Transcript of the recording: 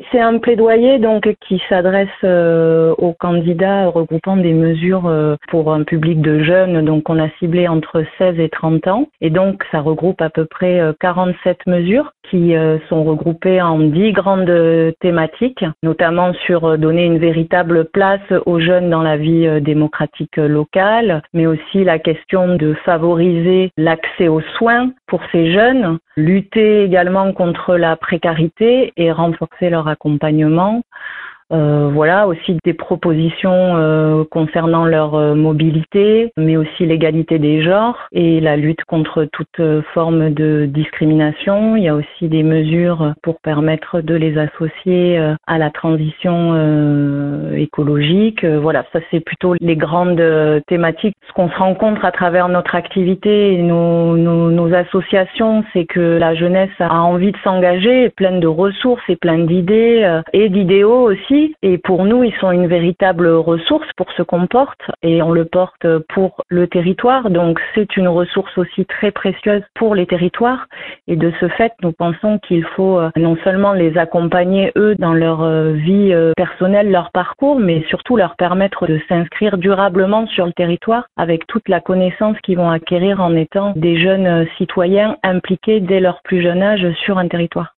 C'est un plaidoyer donc qui s'adresse aux candidats regroupant des mesures pour un public de jeunes. Donc on a ciblé entre 16 et 30 ans et donc ça regroupe à peu près 47 mesures qui sont regroupées en 10 grandes thématiques, notamment sur donner une véritable place aux jeunes dans la vie démocratique locale, mais aussi la question de favoriser l'accès aux soins pour ces jeunes, lutter également contre la précarité et renforcer leur accompagnement. Voilà, aussi des propositions concernant leur mobilité, mais aussi l'égalité des genres et la lutte contre toute forme de discrimination. Il y a aussi des mesures pour permettre de les associer à la transition écologique. Voilà, ça c'est plutôt les grandes thématiques. Ce qu'on se rencontre à travers notre activité et nos associations, c'est que la jeunesse a envie de s'engager, est pleine de ressources et pleine d'idées et d'idéaux aussi. Et pour nous, ils sont une véritable ressource pour ce qu'on porte et on le porte pour le territoire. Donc c'est une ressource aussi très précieuse pour les territoires et de ce fait, nous pensons qu'il faut non seulement les accompagner eux dans leur vie personnelle, leur parcours, mais surtout leur permettre de s'inscrire durablement sur le territoire avec toute la connaissance qu'ils vont acquérir en étant des jeunes citoyens impliqués dès leur plus jeune âge sur un territoire.